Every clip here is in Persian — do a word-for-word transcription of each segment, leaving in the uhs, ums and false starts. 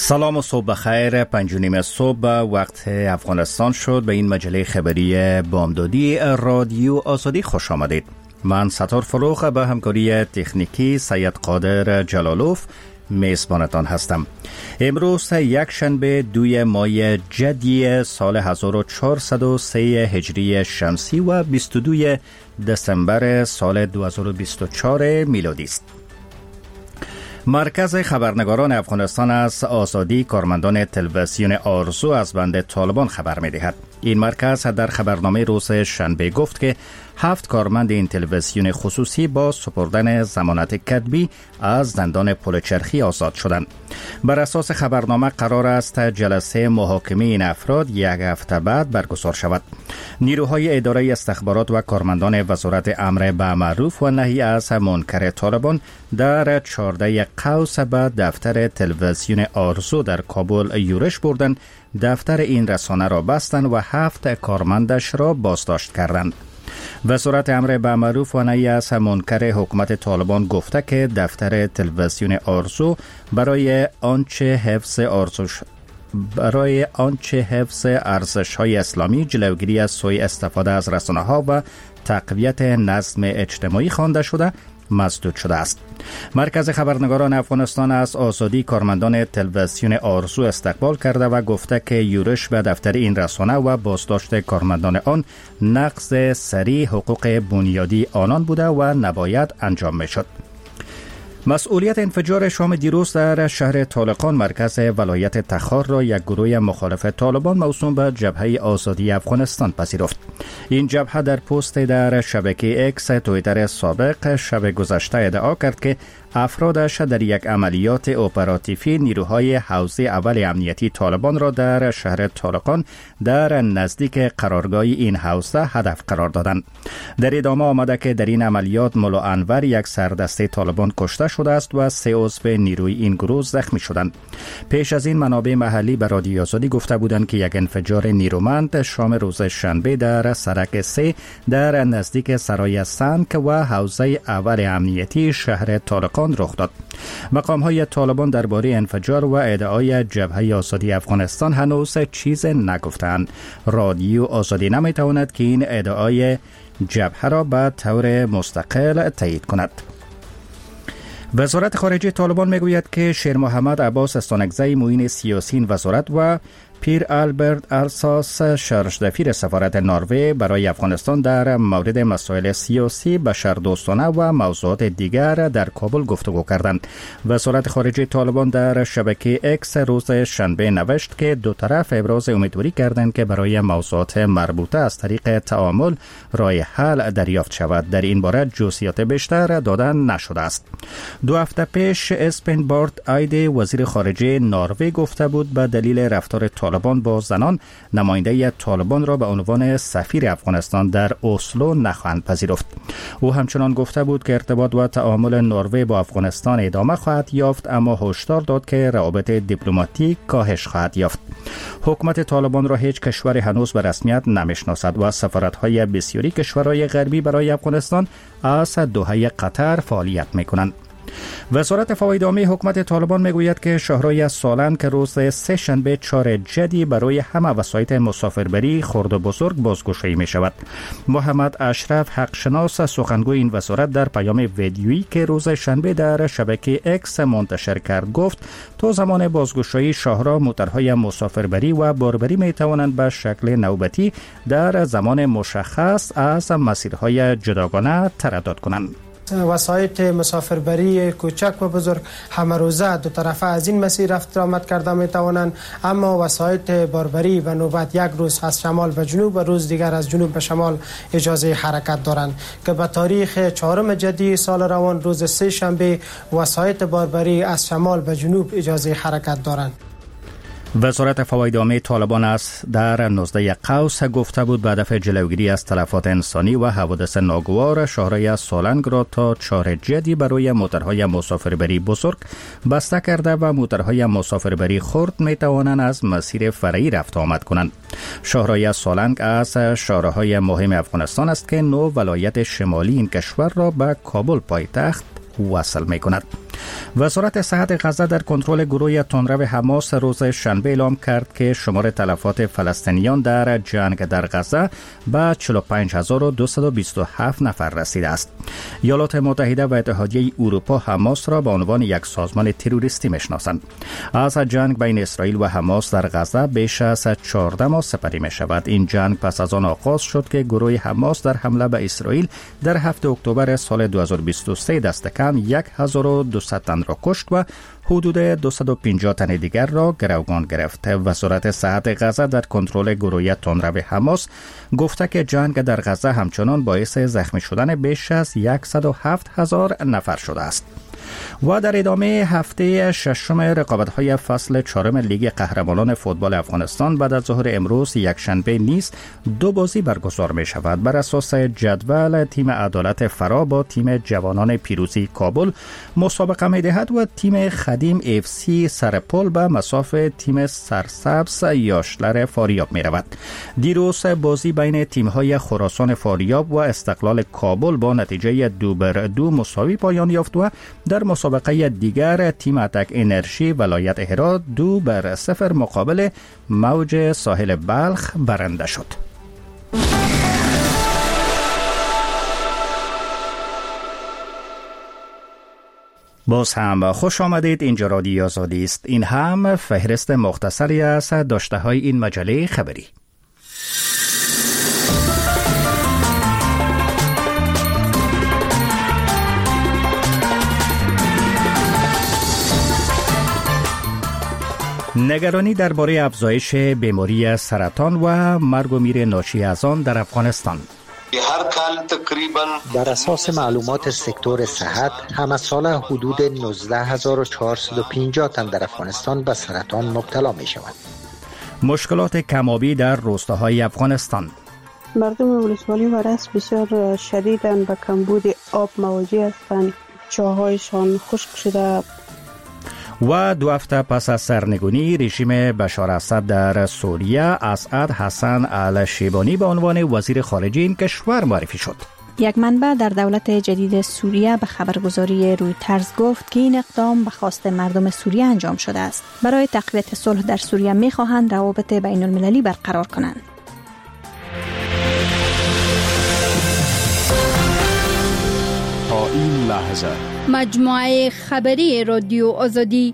سلام و صبح بخیر. پنج و نیم صبح وقت افغانستان شد. به این مجله خبری بامدادی رادیو آزادی خوش آمدید. من ستار فروخ به همکاری تکنیکی سید قادر جلالوف میزبانتان هستم. امروز یک شنبه دوی ماه جدی سال هزار و چهارصد و سه هجری شمسی و بیست و دو دسامبر سال دو هزار و بیست و چهار میلادی است. مرکز خبرنگاران افغانستان از آزادی کارمندان تلویزیون آرزو از بند طالبان خبر می‌دهد. این مرکز در خبرنامه روز شنبه گفت که هفت کارمند این تلویزیون خصوصی با سپردن ضمانت کتبی از زندان پلچرخی آزاد شدند. بر اساس خبرنامه قرار است جلسه محاکمه این افراد یک هفته بعد برگزار شود. نیروهای اداره استخبارات و کارمندان وزارت امر به معروف و نهی از منکر طالبان در چهارده قوس به دفتر تلویزیون آرزو در کابل یورش بردند. دفتر این رسانه را بستند و هفت کارمندش را بازداشت کردند. وزارت امر به معروف و نهی از منکر حکومت طالبان گفته که دفتر تلویزیون آرزو برای آنچه حفظ ارزش برای آنچه حفظ ارزش‌های اسلامی، جلوگیری از سوء استفاده از رسانه‌ها و تقویت نظم اجتماعی خوانده شده مسدود شده است. مرکز خبرنگاران افغانستان از آزادی کارمندان تلویزیون آرزو استقبال کرده و گفته که یورش به دفتر این رسانه و بازداشت کارمندان آن نقض صریح حقوق بنیادی آنان بوده و نباید انجام میشد. مسئولیت انفجار شام دیروز در شهر طالقان مرکز ولایت تخار را یک گروه مخالف طالبان موسوم به جبهه آزادی افغانستان پذیرفت. این جبهه در پست در شبکه اکس توییتر سابق شب گذشته ادعا کرد که افرادش در یک عملیات اپراتیوی نیروهای حوزه اول امنیتی طالبان را در شهر طالقان در نزدیک قرارگاه این حوزه هدف قرار دادند. در ادامه آمده که در این عملیات ملا انور یک سردسته طالبان کشته شده است و سه عضو نیروی این گروه زخمی شدند. پیش از این منابع محلی به رادیو آزادی گفته بودند که یک انفجار نیرومند شام روز شنبه در سرک سه در نزدیک سرای سنک و حوزه اول امنیتی شهر طالقان رخ داد. مقام‌های طالبان درباره انفجار و ادعای جبهه آزادی افغانستان هنوز چیز نگفتند. رادیو آزادی نمی‌تواند که این ادعای جبهه را به طور مستقل تایید کند. وزارت خارجه طالبان میگوید که شیر محمد عباس استانکزی معین سیاسی این وزارت و پیر آلبرت ارساس شرشدفیر سفارت نروژ برای افغانستان در مورد مسائل سیاسی، بشردوستانه و موضوعات دیگر در کابل گفتگو کردند. وزارت خارجه طالبان در شبکه اکس روز شنبه نوشت که دو طرف ابراز امیدواری کردند که برای موضوعات مربوطه از طریق تعامل راه حل دریافت شود. در این باره جزئیات بیشتر داده نشده است. دو هفته پیش اسپن بارت آیده وزیر خارجه نروژ گفته بود به دلیل رفتار طالبان با زنان نماینده طالبان را به عنوان سفیر افغانستان در اسلو نخواهند پذیرفت. او همچنان گفته بود که ارتباط و تعامل نروژ با افغانستان ادامه خواهد یافت، اما هشدار داد که روابط دیپلماتیک کاهش خواهد یافت. حکومت طالبان را هیچ کشور هنوز به رسمیت نمیشناسد و سفارت‌های بسیاری کشورهای غربی برای افغانستان از دوحه قطر فعالیت می‌کنند. وزارت فواید عامه حکومت طالبان میگوید که شهرهای سالن که روز سه شنبه چهار جدی برای همه وسایط مسافربری خرد و بزرگ بازگشایی می شود. محمد اشرف حقشناس سخنگوی این وزارت در پیام ویدیویی که روز شنبه در شبکه اکس منتشر کرد گفت تا زمان بازگشایی شهرها موترهای مسافربری و باربری می توانند به شکل نوبتی در زمان مشخص از مسیرهای جداگانه تردد کنند. وسایط مسافربری کوچک و بزرگ همه روزه دو طرفه از این مسیر رفت آمد کرده می توانند، اما وسایط باربری به نوبت یک روز از شمال به جنوب و روز دیگر از جنوب به شمال اجازه حرکت دارند که به تاریخ چهارم جدی سال روان روز سه شنبه وسایط باربری از شمال به جنوب اجازه حرکت دارند. وزارت فواید عامه طالبان است در نوزده قوس گفته بود به هدف جلوگیری از تلفات انسانی و حوادث ناگوار شهرهای سالنگ را تا چهار جدی برای موترهای مسافربری بزرگ بسته کرده و موترهای مسافربری خرد می توانند از مسیر فرعی رفت آمد کنند. شهرهای سالنگ از شهرهای مهم افغانستان است که نو ولایت شمالی این کشور را به کابل پایتخت وصل می کند. وزارت صحت غزه در کنترل گروه تندرو حماس روز شنبه اعلام کرد که شمار تلفات فلسطینیان در جنگ در غزه به چهل و پنج هزار و دویست و بیست و هفت نفر رسیده است. ایالات متحده و اتحادیه اروپا حماس را به عنوان یک سازمان تروریستی میشناسند. از جنگ بین اسرائیل و حماس در غزه بیش از چهارده ماه سپری می شود. این جنگ پس از آن آغاز شد که گروه حماس در حمله به اسرائیل در هفتم اکتبر سال دو هزار و بیست و سه دست کم هزار و دویست تن را کشت و حدود دویست و پنجاه تن دیگر را گروگان گرفت. وزارت صحت غزه در کنترل گروه تندرو حماس گفته که جنگ در غزه همچنان باعث زخمی شدن بیش از صد و هفت هزار نفر شده است. و در ادامه هفته ششم رقابت‌های فصل چهارم لیگ قهرمانان فوتبال افغانستان بعد از ظهر امروز یک شنبه نیز دو بازی برگزار می شود. بر اساس جدول تیم عدالت فرا با تیم جوانان پیروزی کابل مسابقه می دهد و تیم خدیم اف سی سرپل به مسافه تیم سرسبز یاشلر فاریاب می رود. دیروز بازی بین تیم‌های خراسان فاریاب و استقلال کابل با نتیجه دو بر دو مساوی پایان یافت و در مسابقه دیگر تیم اتک انرژی ولایت هرات دو بر صفر مقابل موج ساحل بلخ برنده شد. باز هم خوش آمدید. اینجا رادیو آزادی است. این هم فهرست مختصری از داشته های این مجله خبری. نگرانی درباره افزایش بیماری سرطان و مرگ و میر ناشی از آن در افغانستان. هر کال تقریبا بر اساس معلومات سکتور صحت همه سال حدود نوزده هزار و چهارصد و پنجاه تن در افغانستان به سرطان مبتلا می شوند. مشکلات کم‌آبی در روستاهای افغانستان. مردم ولسوالی و رس بسیار شدیداً به کمبود آب مواجه هستند. چاهایشان خشک شده. و دو هفته پس از سرنگونی رژیم بشار اسد در سوریه، اسعد حسن الشیبانی به عنوان وزیر خارجه این کشور معرفی شد. یک منبع در دولت جدید سوریه به خبرگزاری رویترز گفت که این اقدام به خواست مردم سوریه انجام شده است. برای تقویت صلح در سوریه می‌خواهند روابط بین المللی برقرار کنند. تا این لحظه مجموعه خبری رادیو آزادی.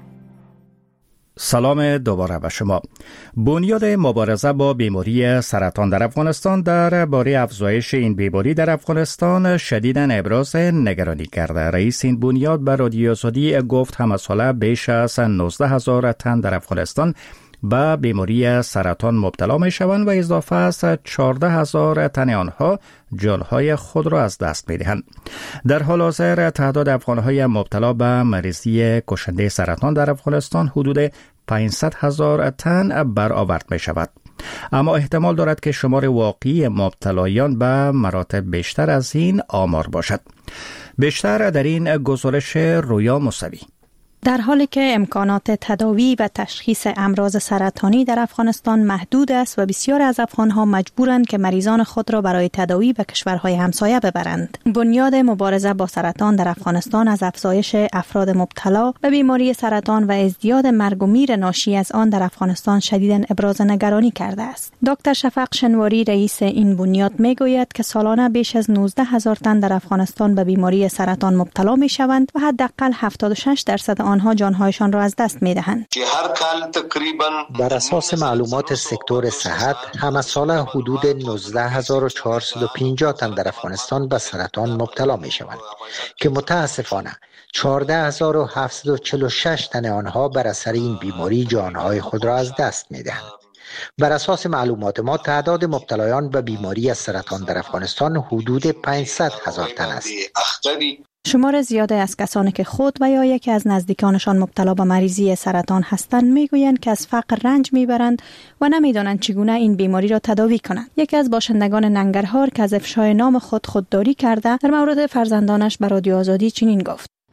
سلام دوباره به شما. بنیاد مبارزه با بیماری سرطان در افغانستان درباره افزایش این بیماری در افغانستان شدیداً ابراز نگرانی کرده. رئیس این بنیاد به رادیو آزادی گفت همه ساله بیش از نوزده هزار تن در افغانستان به بیماری سرطان مبتلا می شوند و اضافه از چهارده هزار تن آنها جانهای خود را از دست می دهند. در حال حاضر تعداد افغانهای مبتلا به مریضی کشنده سرطان در افغانستان حدود پانصد هزار تن برآورد می شود. اما احتمال دارد که شمار واقعی مبتلایان به مراتب بیشتر از این آمار باشد. بیشتر در این گزارش رویا موسوی. در حالی که امکانات تداوی و تشخیص امراض سرطانی در افغانستان محدود است و بسیار از افغانها مجبورند که مریضان خود را برای تداوی به کشورهای همسایه ببرند. بنیاد مبارزه با سرطان در افغانستان از افزایش افراد مبتلا به بیماری سرطان و ازدیاد مرگ و میر ناشی از آن در افغانستان شدیداً ابراز نگرانی کرده است. دکتر شفق شنواری رئیس این بنیاد میگوید که سالانه بیش از نوزده هزار تن در افغانستان به بیماری سرطان مبتلا می شوند و حداقل هفتاد و شش درصد آنها جانهایشان را از دست می دهند. هر کال تقریبا بر اساس معلومات سکتور صحت همه سال حدود نوزده هزار و چهارصد و پنجاه تن در افغانستان به سرطان مبتلا می شوند که متاسفانه چهارده هزار و هفتصد و چهل و شش تن آنها بر اثر این بیماری جانهای خود را از دست می دهند. بر اساس معلومات ما تعداد مبتلایان به بیماری سرطان در افغانستان حدود پانصد هزار تن است. شمار زیاده از کسانی که خود و یا یکی از نزدیکانشان مبتلا به مریضی سرطان هستند میگویند که از فقر رنج میبرند و نمیدانند چگونه این بیماری را تداوی کنند. یکی از باشندگان ننگرهار که از افشای نام خود خودداری کرده در مورد فرزندانش به رادیو آزادی چنین گفت: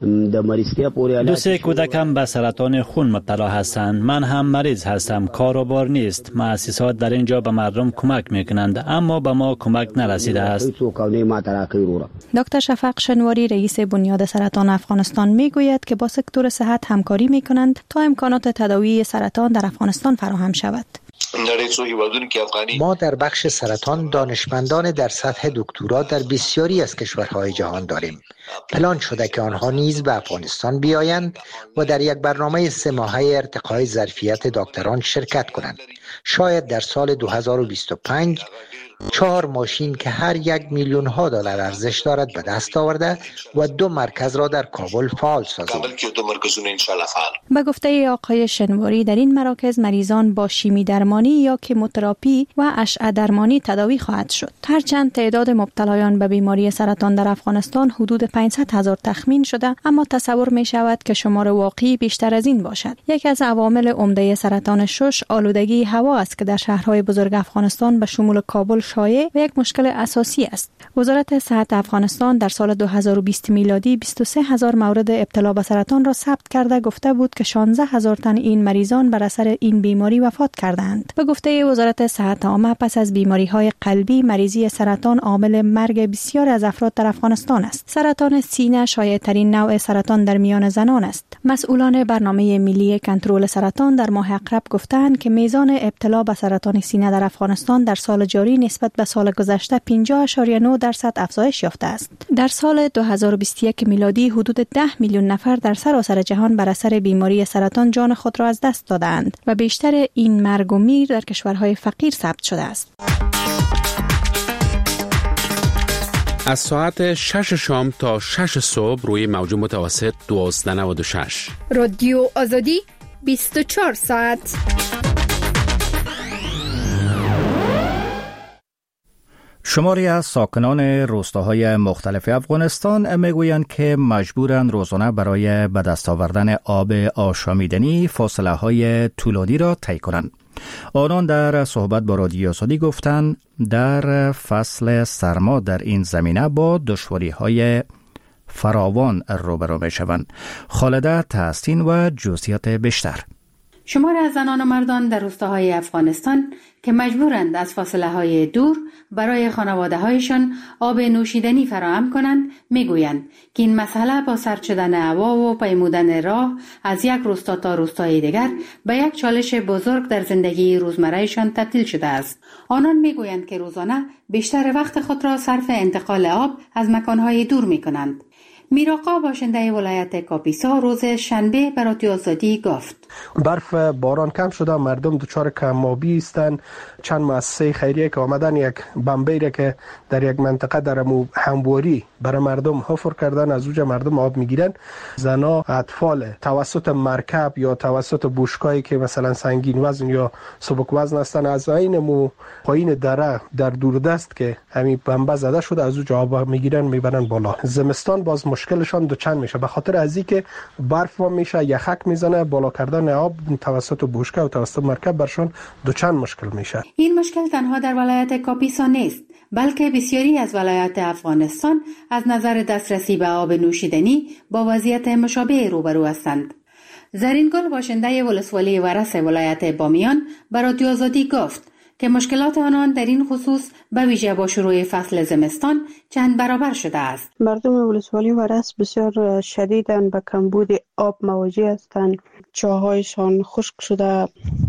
دو سه کودکم به سرطان خون مبتلا هستند. من هم مریض هستم. کاروبار نیست. مؤسسات در اینجا به مردم کمک میکنند اما به ما کمک نرسیده است. دکتر شفق شنواری رئیس بنیاد سرطان افغانستان میگوید که با سکتور صحت همکاری میکنند تا امکانات تداوی سرطان در افغانستان فراهم شود. ما در بخش سرطان دانشمندان در سطح دکترا در بسیاری از کشورهای جهان داریم. پلان شده که آنها نیز به افغانستان بیایند و در یک برنامه سه ماهه ارتقای ظرفیت دکتران شرکت کنند. شاید در سال دو هزار و بیست و پنج چهار ماشین که هر یک میلیون ها دلار ارزش دارد به دست آورده و دو مرکز را در کابل فعال سازیم. به گفته آقای شنواری در این مراکز مریضان با شیمی درمانی یا کیموتراپی و اشعه درمانی تداوی خواهد شد. هرچند تعداد مبتلایان به بیماری سرطان در افغانستان حدود پانصد هزار تخمین شده، اما تصور می شود که شمار واقعی بیشتر از این باشد. یکی از عوامل عمده سرطان شش آلودگی هوا است که در شهرهای بزرگ افغانستان به شمول کابل شایع و یک مشکل اساسی است. وزارت صحت افغانستان در سال دو هزار و بیست میلادی بیست و سه هزار مورد ابتلا به سرطان را ثبت کرده گفته بود که شانزده هزار تن این مریضان بر اثر این بیماری وفات کردند. به گفته وزارت صحت عامه پس از بیماری‌های قلبی، مریضی سرطان عامل مرگ بسیار از افراد در افغانستان است. سرطان سینه شایع‌ترین نوع سرطان در میان زنان است. مسئولان برنامه ملی کنترل سرطان در ماه اقرب گفتند که میزان ابتلا به سرطان سینه در افغانستان در سال جاری نسبت به سال گذشته پنجاه اشاریه نه درصد افزایش یافته است. در سال دو هزار و بیست و یک میلادی حدود ده میلیون نفر در سراسر جهان بر اثر بیماری سرطان جان خود را از دست دادند و بیشتر این مرگ و میر در کشورهای فقیر ثبت شده است. از ساعت شش شام تا شش صبح روی موج متوسط دوازده و نود و شش. رادیو آزادی بیست و چهار ساعت. شماری از ساکنان روستاهای مختلف افغانستان میگویند که مجبورند روزانه برای به دست آوردن آب آشامیدنی فاصله های طولانی را طی کنند. آنان در صحبت با رادیو آزادی گفتند در فصل سرما در این زمینه با دشواری های فراوان روبرو می شوند. خالده تحسین و جزئیات بیشتر. شمار از زنان و مردان در روستاهای افغانستان که مجبورند از فاصله های دور برای خانواده هایشان آب نوشیدنی فراهم کنند میگویند که این مسئله با سرد شدن هوا و پیمودن راه از یک روستا تا روستای دیگر به یک چالش بزرگ در زندگی روزمرهشان تبدیل شده است. آنان میگویند که روزانه بیشتر وقت خود را صرف انتقال آب از مکانهای دور میکنند. میراقا باشنده ولایت کاپیسا روز شنبه به رادیو آزادی گفت برف باران کم شده، مردم دچار کم‌آبی هستند. چند مؤسسه خیریه که آمدن یک بمبی که در یک منطقه در همواری برای مردم حفر کردن، از اونجا مردم آب میگیرن. زنا، اطفال توسط مرکب یا توسط بوشکایی که مثلا سنگین وزن یا سبک وزن هستن از این مو پایین دره در دوردست که همین بمب زده شده از اونجا آب میگیرن میبرن بالا. زمستان باز مشکلشان دوچند میشه به خاطر از اینکه برف وا میشه، یخک میزنه، بالا کردن آب توسط بوشکه و توسط مرکب برشان دوچند مشکل میشه. این مشکل تنها در ولایت کاپیسا نیست، بلکه بسیاری از ولایات افغانستان از نظر دسترسی به آب نوشیدنی با وضعیت مشابه روبرو هستند. زرینگل باشنده ولسوالی ورس ولایت بامیان به رادیو آزادی گفت که مشکلات آنان در این خصوص به ویژه با شروع فصل زمستان چند برابر شده است. مردم ولسوالی ورس بسیار شدیداً به کمبود آب مواجه هستند. چاهایشان خشک شده،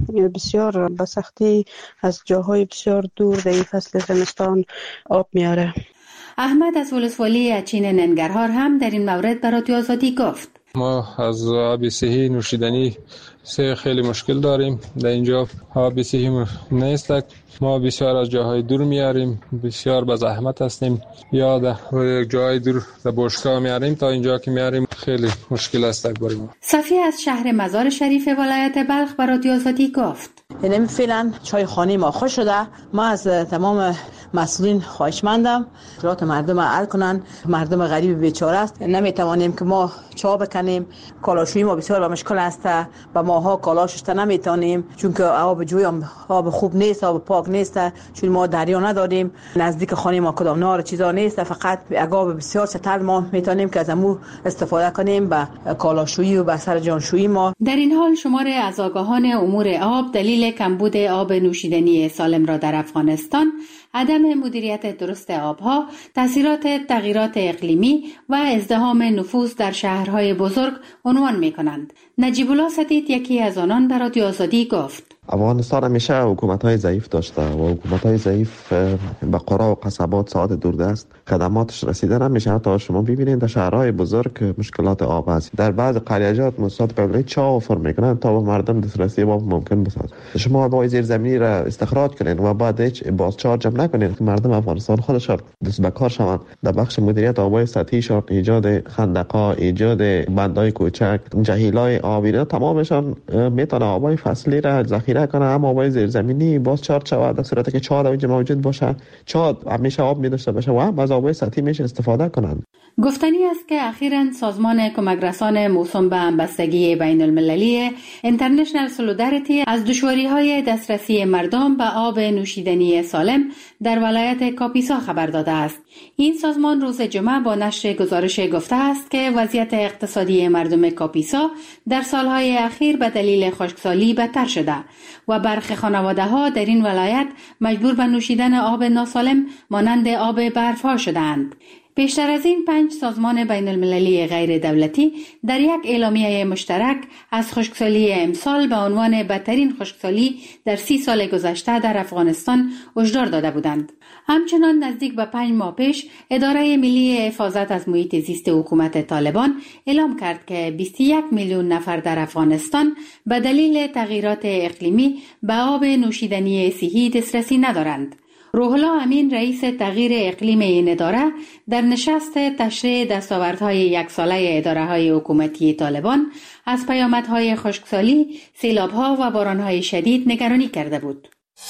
بسیار به سختی از جاهای بسیار دور در این فصل زمستان آب میاره. احمد از ولسوالی اچین ننگرهار هم در این مورد به رادیو آزادی گفت ما از آب صحی نوشیدنی سه خیلی مشکل داریم. در اینجا آب صحی نیست. ما بسیار از جاهای دور میاریم، بسیار به زحمت هستیم، یا در جای دور در بشکا میاریم تا اینجا که میاریم خیلی مشکل است برای ما. صفی از شهر مزار شریف ولایت بلخ به رادیو آزادی گفت یعنی فعلا چای خانه ما خوش شده. ما از تمام مسئولین خواهشمندم مشکلات مردم حل کنن. مردم غریب بیچاره است، نمیتوانیم که ما چا بکنیم. کالاشویی ما بسیار با مشکل است، با ما ماها کالا شسته نمیتونیم، چون که آب جوی هم آب خوب نیست، آب پاک نیست، چون ما دریا نداریم، نزدیک خانه ما کدام نار چیزا نیست، فقط آب بسیار چتر ما میتونیم که از امو استفاده کنیم به کالاشویی و به سر جانشویی ما. در این حال شمار از آگاهان امور آب دلیل کمبود آب نوشیدنی سالم را در افغانستان، عدم مدیریت درست آبها، تاثیرات تغییرات اقلیمی و ازدحام نفوس در شهرهای بزرگ عنوان می‌کنند. نجیب الله سدید یکی از آنان به رادیو آزادی گفت: افغانستان همیشه حکومت‌های ضعیف داشته و حکومت‌های ضعیف به قرا و قصبات ساعت دوردست خدماتش رسیده نمیشه. تا شما ببینید در شهرهای بزرگ مشکلات آب است. در بعض قریه‌جات مصادف قبلی چاه فر میکنن تا به مردم دسترسی آب ممکن بسازد. شما آب‌های زیرزمینی را استخراج کنین و بعد هیچ بازچارج جمع نکنین که مردم افغانستان خودشان دست به کار شوند. در بخش مدیریت آب‌های سطحیشان، ایجاد خندق‌ها، ایجاد بندهای کوچک، جهیلای آبی، تمامشان میتونه آب‌های فصلی را ذخیره کنه، اما آب‌های زیرزمینی باز چارج شود در صورتی که چاه اونجا موجود باشه. چاه همیشه آب می‌داشته باشه و هم از آب‌های سطحی میشه استفاده کنند. گفتنی است که اخیراً سازمان کمک رسان موسوم به همبستگی بین المللی اینترنشنال سولوداریتی از دشواری‌های دسترسی مردم به آب نوشیدنی سالم در ولایت کاپیسا خبر داده است. این سازمان روز جمعه با نشر گزارش گفته است که وضعیت اقتصادی مردم کاپیسا در سالهای اخیر به دلیل خشکسالی بدتر شده و برخی خانواده‌ها در این ولایت مجبور به نوشیدن آب ناسالم مانند آب برف‌ها شدند. پیشتر از این پنج سازمان بین المللی غیر دولتی در یک اعلامیه مشترک از خشکسالی امسال به عنوان بدترین خشکسالی در سی سال گذشته در افغانستان هشدار داده بودند. همچنان نزدیک به پنج ماه پیش اداره ملی حفاظت از محیط زیست حکومت طالبان اعلام کرد که بیست و یک میلیون نفر در افغانستان به دلیل تغییرات اقلیمی به آب نوشیدنی صحی دسترسی ندارند. روح الله امین رئیس تغییر اقلیم این اداره در نشست تشریح دستاوردهای یک ساله اداره‌های حکومتی طالبان از پیامدهای خشکسالی، سیلاب‌ها و باران‌های شدید نگرانی کرده بود.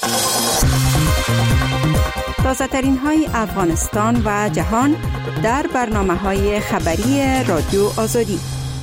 تازه‌ترین های افغانستان و جهان در برنامه‌های خبری رادیو آزادی.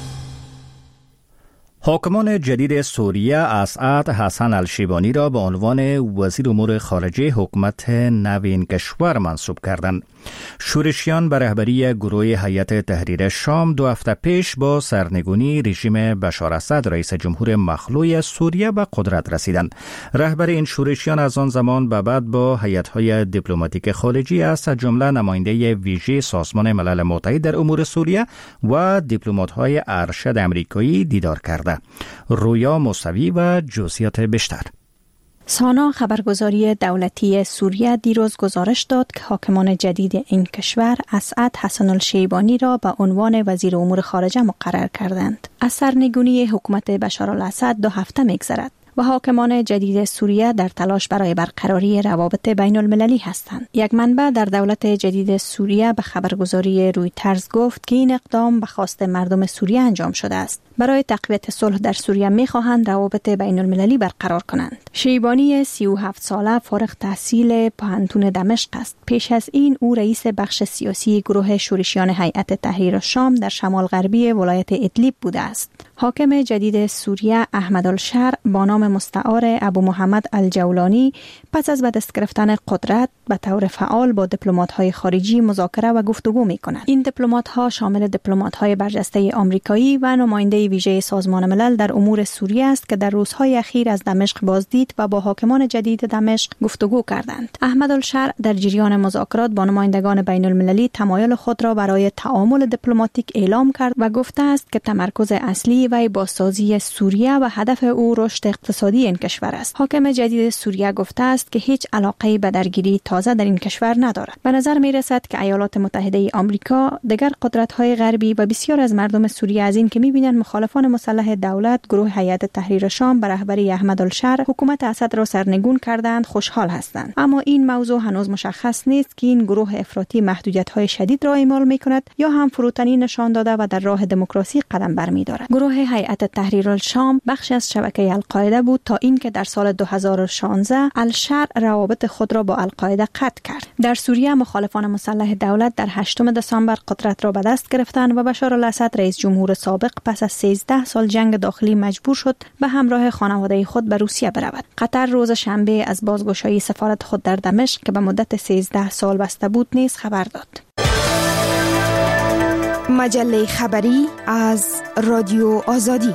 حاکمان جدید سوریه اسعد حسن الشیبانی را به عنوان وزیر امور خارجه حکومت نو این کشور منصوب کردند. شورشیان به رهبری گروه هیئت تحریر شام دو هفته پیش با سرنگونی رژیم بشار اسد رئیس جمهور مخلوع سوریه به قدرت رسیدند. رهبر این شورشیان از آن زمان به بعد با هیئت‌های دیپلماتیک خارجی از جمله نماینده ویژه سازمان ملل متحد در امور سوریه و دیپلمات‌های ارشد آمریکایی دیدار کرده. رویا موسوی و جزئیات بیشتر. سانا خبرگزاری دولتی سوریه دیروز گزارش داد که حاکمان جدید این کشور اسعد حسن الشیبانی را به عنوان وزیر امور خارجه مقرر کردند. از سرنگونی حکومت بشار الاسد دو هفته می‌گذرد و حاکمان جدید سوریه در تلاش برای برقراری روابط بین المللی هستند. یک منبع در دولت جدید سوریه به خبرگزاری رویترز گفت که این اقدام به خواست مردم سوریه انجام شده است. برای تقویت صلح در سوریه می‌خواهند روابط بین المللی برقرار کنند. شیبانی سی و هفت ساله فارغ التحصیل پانتون دمشق است. پیش از این او رئیس بخش سیاسی گروه شورشیان هیئت تحریر شام در شمال غربی ولایت ادلیب بوده است. حاکم جدید سوریه احمد الشر با نام مستعار ابو محمد الجولانی پس از به دست گرفتن قدرت به طور فعال با دیپلمات‌های خارجی مذاکره و گفتگو می‌کند. این دیپلمات‌ها شامل دیپلمات‌های برجسته آمریکایی و نماینده ویژه سازمان ملل در امور سوریه است که در روزهای اخیر از دمشق بازدید و با حاکمان جدید دمشق گفتگو کردند. احمد الشر در جریان مذاکرات با نمایندگان بین المللی تمایل خود را برای تعامل دیپلماتیک اعلام کرد و گفته است که تمرکز اصلی وی بازسازی سوریه و هدف او رشد اقتصادی این کشور است. حاکم جدید سوریه گفته است که هیچ علاقه به درگیری تازه در این کشور ندارد. به نظر می رسد که ایالات متحده آمریکا، دیگر قدرت‌های غربی و بسیار از مردم سوریه از این که می‌بینند مخالفان مسلح دولت گروه هیئت تحریر شام به رهبری احمد الشر حکومت اسد را سرنگون کردند خوشحال هستند. اما این موضوع هنوز مشخص نیست که این گروه افراطی محدودیت‌های شدید را اعمال می‌کند یا هم فروتنی نشان داده و در راه دموکراسی قدم برمی‌دارد. گروه هیئت تحریر الشام بخشی از شبکه القاعده بود تا اینکه در سال دو هزار و شانزده الشرع روابط خود را با القاعده قطع کرد. در سوریه مخالفان مسلح دولت در هشتم دسامبر قدرت را به دست گرفتند و بشار الاسد رئیس جمهور سابق پس از سیزده سال جنگ داخلی مجبور شد به همراه خانواده خود به روسیه برود. قطر روز شنبه از بازگشایی سفارت خود در دمشق که به مدت سیزده سال بسته بود نیز خبر داد. مجله خبری از رادیو آزادی.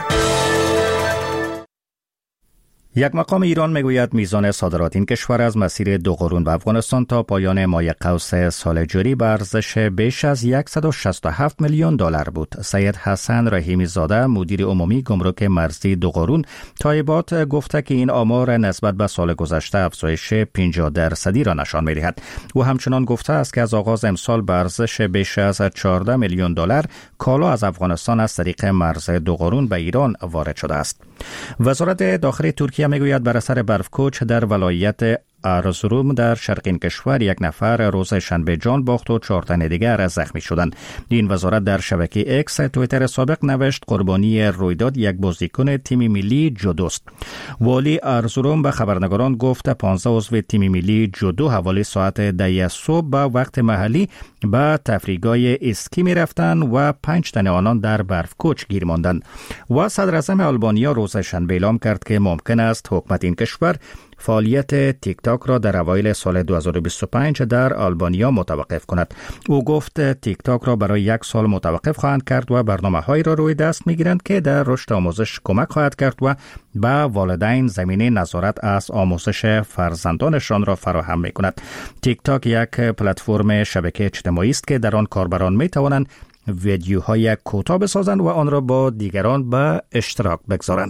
یک مقام ایران میگوید میزان صادرات این کشور از مسیر دو قرون به افغانستان تا پایان ماه قوس سال جاری به ارزش بیش از صد و شصت و هفت میلیون دلار بود. سید حسن رحیمی زاده مدیر عمومی گمرک مرزی دو قرون تایبات گفته که این آمار نسبت به سال گذشته افزایش پنجاه درصدی را نشان می‌دهد. او همچنان گفته است که از آغاز امسال به ارزش بیش از چهارده میلیون دلار کالا از افغانستان از طریق مرز دو قرون به ایران وارد شده است. وزارت داخلی ترکیه میگوید بر اثر برفکوچ در ولایت ارزروم در شرق این کشور یک نفر روز شنبه جان باخت و چهار تن دیگر زخمی شدند. این وزارت در شبکه اکس توییتر سابق نوشت قربانی رویداد یک بازیکن تیم ملی جودوست. والی ارزروم به خبرنگاران گفت پانزده عضو تیم ملی جودو حوالی ساعت ده صبح به وقت محلی به تفریحگاه اسکی می رفتند و پنج تن آنان در برفکوچ گیر ماندند. و صدر اعظم آلبانیا روز شنبه اعلام کرد که ممکن است حکومت این کشور فعالیت تیک تاک را در اوایل سال دو هزار و بیست و پنج در آلبانیا متوقف کند. او گفت تیک تاک را برای یک سال متوقف خواهند کرد و برنامه‌هایی را روی دست می‌گیرند که در رشد آموزش کمک خواهد کرد و به والدین زمینه نظارت از آموزش فرزندانشان را فراهم می‌کند. تیک تاک یک پلتفرم شبکه اجتماعی است که در آن کاربران می‌توانند ویدیوهای کوتاه بسازند و آن را با دیگران به اشتراک بگذارند.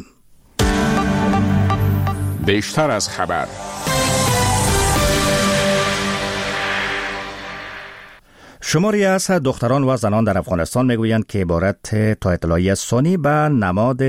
بیشتر از خبر. شماری از دختران و زنان در افغانستان میگویند که عبارت تا اطلاعی ثانی به نماد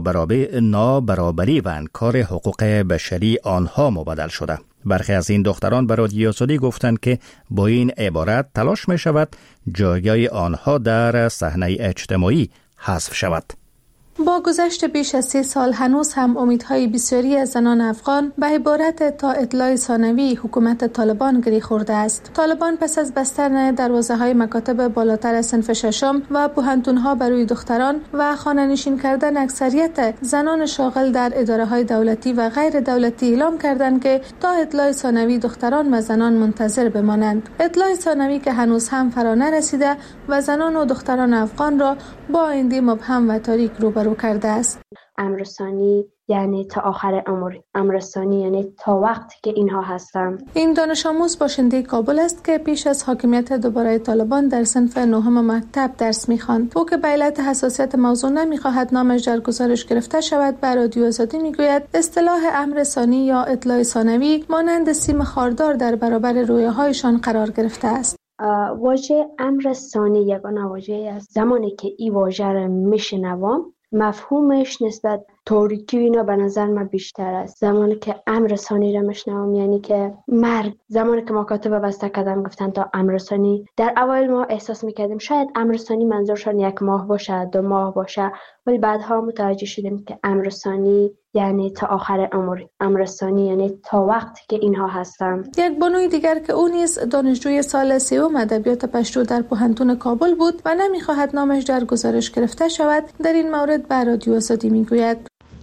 نابرابری و انکار حقوق بشری آنها مبدل شده. برخی از این دختران به رادیو آزادی گفتند که با این عبارت تلاش می شود جایگاه آنها در صحنه اجتماعی حذف شود. با گذشت بیش از سی سال هنوز هم امیدهای بسیاری از زنان افغان به عبارت تا اطلاع ثانوی حکومت طالبان گری خورده است. طالبان پس از بستن دروازه‌های مکاتب بالاتر از صنف ششم و پوهنتون‌ها برای دختران و خانه‌نشین کردن اکثریت زنان شاغل در اداره‌های دولتی و غیر دولتی اعلام کردند که تا اطلاع ثانوی دختران و زنان منتظر بمانند. اطلاع ثانوی که هنوز هم فرا نرسیده و زنان و دختران افغان را با آینده مبهم و تاریک روبرو کرده است. امر ثانی یعنی تا آخر عمر، امر ثانی یعنی تا وقتی که اینها هستم. این دانش آموز باشنده کابل است که پیش از حاکمیت دوباره طالبان در صنف نهم مکتب درس می‌خواند. او که به علت حساسیت موضوع نمی‌خواهد نامش در گزارش گرفته شود، بر رادیو آزادی میگوید اصطلاح امر ثانی یا اطلاع ثانوی مانند سیم خاردار در برابر رویاهایشان قرار گرفته است. واژه امر ثانی یگانه واژه‌ای است. زمانی که این واژه را میشنوم مفهومش نسبت تاریکی اینا به نظر من بیشتر است. زمانی که امر ثانی را میشنوم یعنی که مرگ. زمانی که مکاتب بسته کردن گفتن تا امر ثانی، در اوایل ما احساس میکردیم شاید امر ثانی منظورشان یک ماه باشه، دو ماه باشه، ولی بعدها متوجه شدیم که امر ثانی یعنی تا آخر عمر، امر ثانی یعنی تا وقتی که اینها هستن. یک بانوی دیگر که او نیز دانشجوی سال سوم ادبیات پشتو در پوهنتون کابل بود و نمیخواهد نامش در گزارش گرفته شود، در این مورد به رادیو آزادی میگوید: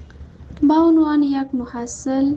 با عنوان یک محصل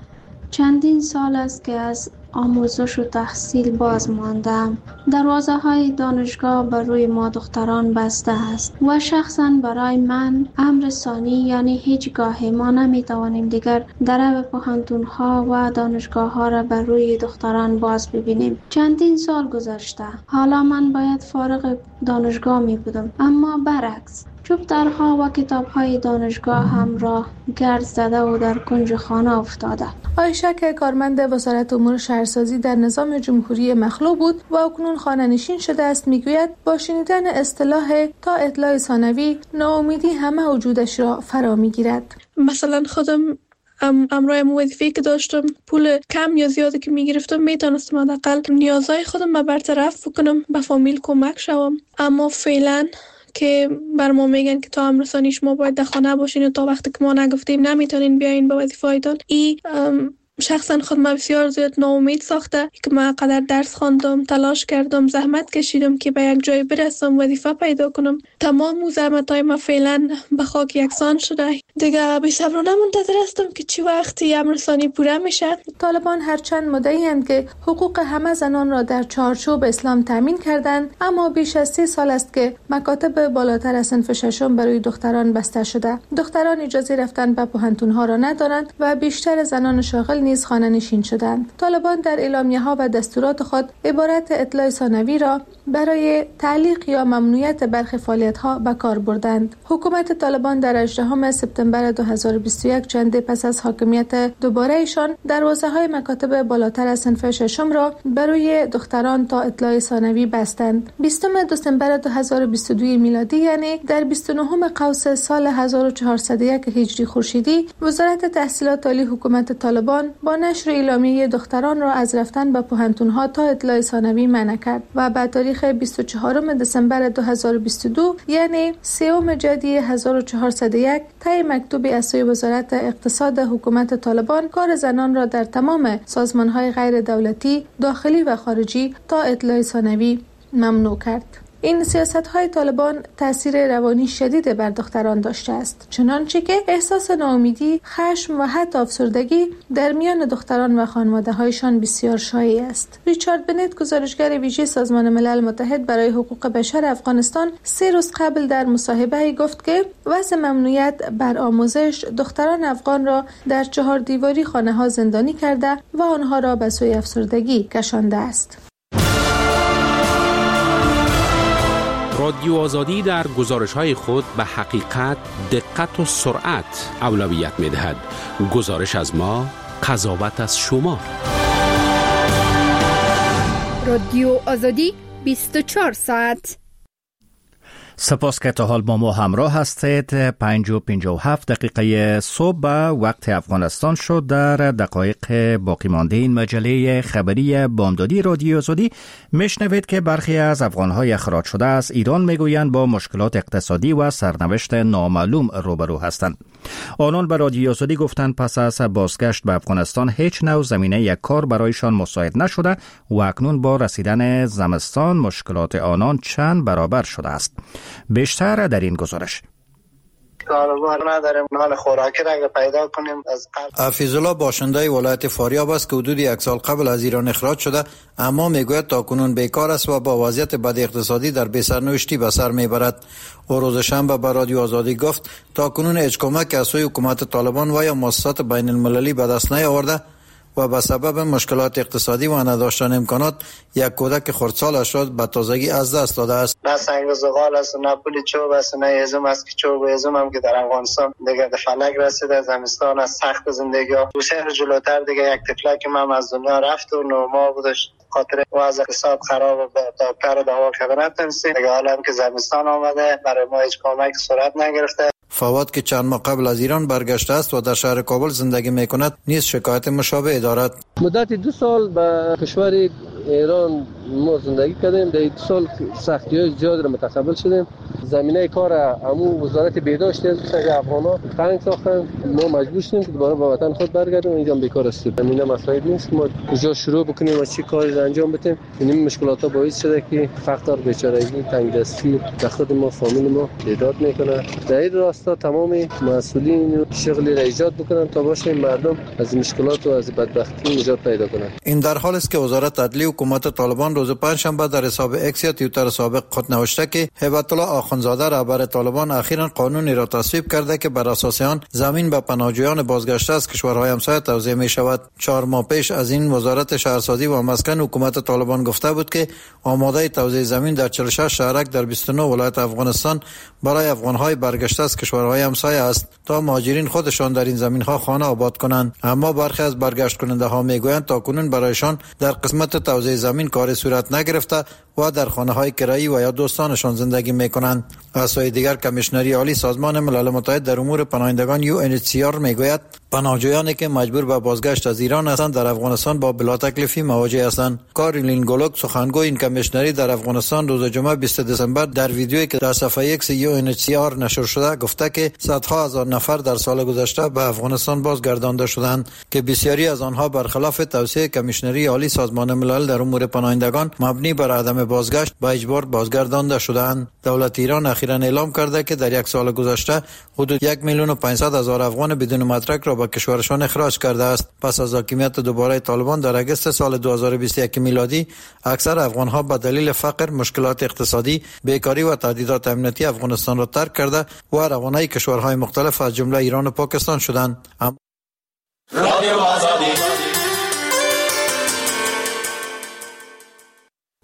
چندین سال است که از آموزش و تحصیل باز ماندم. دروازه های دانشگاه بر روی ما دختران بسته است و شخصا برای من امر ثانی یعنی هیچگاه ما نمی توانیم دیگر در پوهنتون ها و دانشگاه ها را بر روی دختران باز ببینیم. چندین سال گذشته، حالا من باید فارغ دانشگاه می بودم، اما برعکس چوب‌درها و کتاب‌های دانشگاه هم را گرد زده و در کنج خانه افتاده. عایشه که کارمند وزارت امور شهرسازی در نظام جمهوری مخلوع بود و اکنون خانه‌نشین شده است میگوید با شنیدن اصطلاح تا اطلاع ثانوی ناامیدی همه وجودش را فرا میگیرد. مثلا خودم ام امروز وظیفه‌ای که داشتم پول کم یا زیادی که میگرفتم میتونستم حداقل نیازهای خودم را برطرف بکنم، به فامیل کمک شوم، اما فعلا که بر ما میگن که تا امرسانی شما باید در خانه باشین و تا وقتی که ما نگفتیم نمیتونین بیاین به وظیفه‌تون. این شخصا خود ما بسیار زیاد ناامید ساخته که من قدر درس خواندم، تلاش کردم، زحمت کشیدم که به یک جای برسم، وظیفه پیدا کنم. تمام اون زحمت‌های ما فعلا به خاک یکسان شده. دیگه بی‌صبرانه منتظر هستم که چه وقتی امرسانی پوره میشه. طالبان هرچند مدعی اند که حقوق همه زنان را در چارچوب اسلام تامین کردند، اما بیش از سی سال است که مکاتب بالاتر از صنف ششم برای دختران بسته شده. دختران اجازه رفتن به پوهنتون‌ها را ندارند و بیشتر زنان شاغل نیز خانه نشین شدند. طالبان در اعلامیه‌ها و دستورات خود عبارت اطلاع ثانوی را برای تعلیق یا ممنوعیت برخی فعالیت‌ها به کار بردند. حکومت طالبان در هجدهم سپتامبر دو هزار و بیست و یک چندی پس از حاکمیت دوباره ایشان دروازه‌های مکاتب بالاتر از صنف ششم را برای دختران تا اطلاع ثانوی بستند. بیستم دسامبر دو هزار و بیست و دو میلادی، یعنی در بیست و نهم قوس سال هزار و چهارصد و یک هجری خورشیدی، وزارت تحصیلات عالی حکومت طالبان با نشر اعلامیه دختران را از رفتن به پوهنتون‌ها تا اطلاع ثانوی منع کرد و به تاریخ بیست و چهارم دسامبر دو هزار و بیست و دو، یعنی سوم جدی هزار و چهارصد و یک، طی مکتوبی از سوی وزارت اقتصاد حکومت طالبان کار زنان را در تمام سازمان‌های غیر دولتی داخلی و خارجی تا اطلاع ثانوی ممنوع کرد. این سیاست‌های طالبان تاثیر روانی شدید بر دختران داشته است، چنانچه که احساس ناامیدی، خشم و حتی افسردگی در میان دختران و خانواده‌هایشان بسیار شایع است. ریچارد بنت، گزارشگر ویژه سازمان ملل متحد برای حقوق بشر افغانستان، سه روز قبل در مصاحبه گفت که وضع ممنوعیت بر آموزش دختران افغان را در چهار دیواری خانه‌ها زندانی کرده و آنها را به سوی افسردگی کشانده است. رادیو آزادی در گزارش‌های خود به حقیقت، دقت و سرعت اولویت می‌دهد. گزارش از ما، قضاوت از شما. رادیو آزادی بیست و چهار ساعت. سپاس که تا حال با ما همراه هستید. پنج و پنجاه و هفت دقیقه صبح به وقت افغانستان شد. در دقایق باقی مانده این مجله خبری بامدادی رادیو آزادی میشنوید که برخی از افغانهای اخراج شده از ایران میگویند با مشکلات اقتصادی و سرنوشت نامعلوم روبرو هستند. آنان به رادیو آزادی گفتند پس از بازگشت به افغانستان هیچ نوع زمینه یک کار برایشان مساعد نشده و اکنون با رسیدن زمستان مشکلات آنان چند برابر شده است. بیشتر در این گزارش. کاروبار نداریم، نان خوراکی را پیدا کنیم. از حفیظ الله باشنده ولایت فاریاب است که حدود یک سال قبل از ایران اخراج شده، اما میگوید تاکنون بیکار است و با وضعیت بد اقتصادی در بی‌سرنوشتی به سر میبرد. او روز شنبه به رادیو آزادی گفت تاکنون هیچ کمک از سوی حکومت طالبان و یا مؤسسات بین المللی به دست نیاورده و به سبب مشکلات اقتصادی و نداشتن امکانات یک کودک خردسالش را به تازگی از دست داده است. نه سنگ زغال است، نه پول چوب است، نه ازم است که چوب ازم هم که در افغانستان دیگه به فلک رسیده. زمستان از سخت زندگی ها دو سه جلوتر دیگه یک تفلک من از دنیا رفت و نوما بودش خاطر وضع اقتصاد خراب و داکتر دوا که نتونستی دیگه. حالا هم که زمستان آمده برای ما هیچ کمک صورت نگرفته. فواد که چند ماه قبل از ایران برگشته است و در شهر کابل زندگی میکند نیز شکایت مشابه دارد. مدت دو سال به کشور ایران ما زندگی کردیم. در دو سال سختی‌های زیاد را متقبل شدیم. زمینه کار عمو وزارت بهداشت از افغانا تنگ ساختن. ما مجبور شدیم که دوباره به وطن خود برگردیم. اینجا بیکار هستیم. زمینه مساعد نیست. ما کجا شروع بکنیم و چه کاری انجام بدیم. این مشکلات ها باعث شده که فقر، بیچارگی، تنگدستی در خود ما، فامیل ما ایجاد میکنه. در این راستا تمام مسئولین شغلی را ایجاد بکنن تا باشه مردم از مشکلات و از بدبختی نجات پیدا کنند. این در حالی است که وزارت عدلیه حکومت طالبان روز پنجشنبه در حساب اکس یا توییتر سابق خود نوشته که هیبت الله آخوندزاده رهبر طالبان اخیراً قانونی را تصویب کرده که بر اساس آن زمین به پناهجویان بازگشته از کشورهای همسایه توزیع می شود. چهار ماه پیش از این وزارت شهرسازی و مسکن حکومت طالبان گفته بود که آماده توزیع زمین در چهل و شش شهرک در بیست و نه ولایت افغانستان برای افغانهای برگشته از کشورهای همسایه است تا مهاجرین خودشان در این زمین‌ها خانه آباد کنند. اما برخی از برگشت کننده ها میگویند تاکنون برایشان در قسمت توزیع زمین کاری صورت نگرفته و در خانه‌های کرایی و یا دوستانشان زندگی می‌کنند. از سوی دیگر کمیشنری عالی سازمان ملل متحد در امور پناهندگان یو ان اچ سی آر میگوید پناهجویانی که مجبور به بازگشت از ایران هستند در افغانستان با بلا تکلیفی مواجه هستند. کارولین گولوک سخنگوی این کمیشنری در افغانستان روز جمعه بیست دسامبر در ویدیویی که در صفحه ایکس یو ان اچ سی آر نشر شده گفته که صدها هزار نفر در سال گذشته به افغانستان بازگردانده شدند که بسیاری از آنها برخلاف توصیه کمیشنری عالی سازمان ملل در امور پناهندگان مبنی بر عدم بازگشت به اجبار بازگردانده شدند. دولت ایران اخیراً اعلام کرده که در یک سال گذشته حدود یک میلیون و پانصد هزار افغان بدون مدرک را به کشورشان اخراج کرده است. پس از حاکمیت دوباره طالبان در اگست سال دو هزار و بیست و یک میلادی اکثر افغان‌ها به دلیل فقر، مشکلات اقتصادی، بیکاری و تهدیدات امنیتی افغانستان را ترک کرده و روانه کشورهای مختلف از جمله ایران و پاکستان شدند. رادیو آزادی